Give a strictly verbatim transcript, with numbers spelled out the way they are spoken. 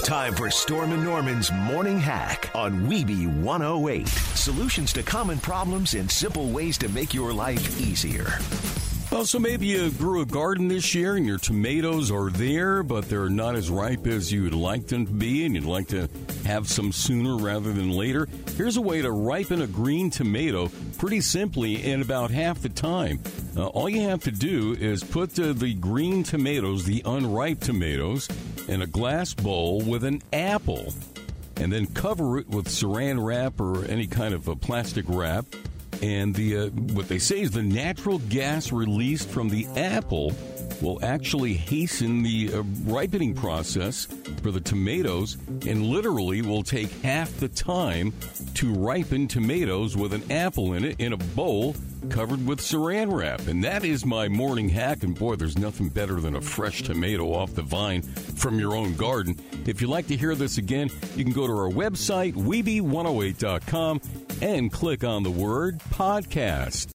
Time for Storm and Norman's Morning Hack on Weeby one oh eight. Solutions to common problems and simple ways to make your life easier. Well, so maybe you grew a garden this year and your tomatoes are there, but they're not as ripe as you would like them to be, and you'd like to have some sooner rather than later. Here's a way to ripen a green tomato pretty simply in about half the time. Uh, all you have to do is put uh, the green tomatoes, the unripe tomatoes, in a glass bowl with an apple, and then cover it with saran wrap or any kind of a plastic wrap. And the uh, what they say is the natural gas released from the apple will actually hasten the uh, ripening process for the tomatoes, and literally will take half the time to ripen tomatoes with an apple in it in a bowl covered with saran wrap. And that is my morning hack. And boy, there's nothing better than a fresh tomato off the vine from your own garden. If you'd like to hear this again, you can go to our website, weeby one oh eight dot com, and click on the word podcast.